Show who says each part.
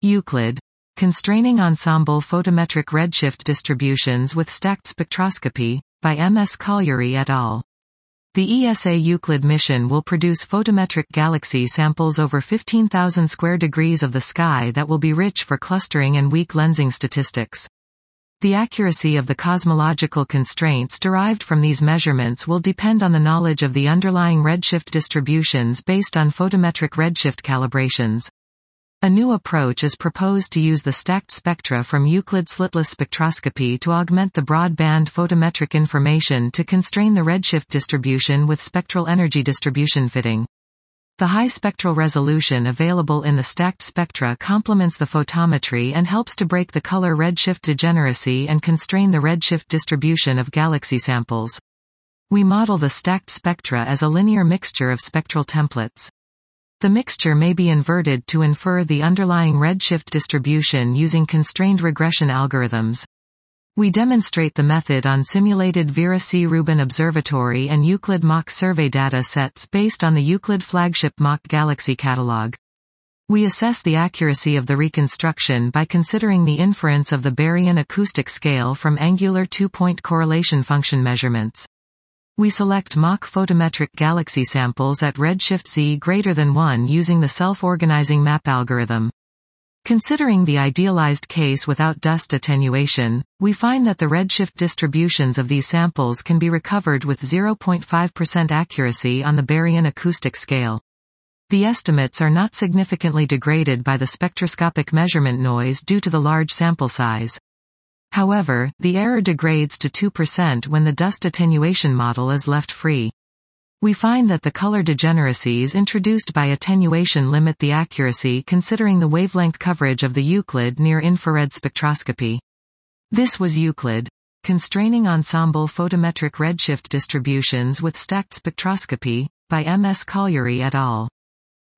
Speaker 1: Euclid. Constraining Ensemble Photometric Redshift Distributions with Stacked Spectroscopy, by M.S. Colliery et al. The ESA Euclid mission will produce photometric galaxy samples over 15,000 square degrees of the sky that will be rich for clustering and weak lensing statistics. The accuracy of the cosmological constraints derived from these measurements will depend on the knowledge of the underlying redshift distributions based on photometric redshift calibrations. A new approach is proposed to use the stacked spectra from Euclid slitless spectroscopy to augment the broad-band photometric information to constrain the redshift distribution with spectral energy distribution fitting. The high spectral resolution available in the stacked spectra complements the photometry and helps to break the color redshift degeneracy and constrain the redshift distribution of galaxy samples. We model the stacked spectra as a linear mixture of spectral templates. The mixture may be inverted to infer the underlying redshift distribution using constrained regression algorithms. We demonstrate the method on simulated Vera C. Rubin Observatory and Euclid Mach survey data sets based on the Euclid flagship Mach Galaxy Catalog. We assess the accuracy of the reconstruction by considering the inference of the baryon acoustic scale from angular two-point correlation function measurements. We select Mach photometric galaxy samples at redshift z greater than 1 using the self-organizing map algorithm. Considering the idealized case without dust attenuation, we find that the redshift distributions of these samples can be recovered with 0.5% accuracy on the baryon acoustic scale. The estimates are not significantly degraded by the spectroscopic measurement noise due to the large sample size. However, the error degrades to 2% when the dust attenuation model is left free. We find that the color degeneracies introduced by attenuation limit the accuracy considering the wavelength coverage of the Euclid near-infrared spectroscopy. This was Euclid. Constraining Ensemble Photometric Redshift Distributions with Stacked Spectroscopy, by M.S. Colliery et al.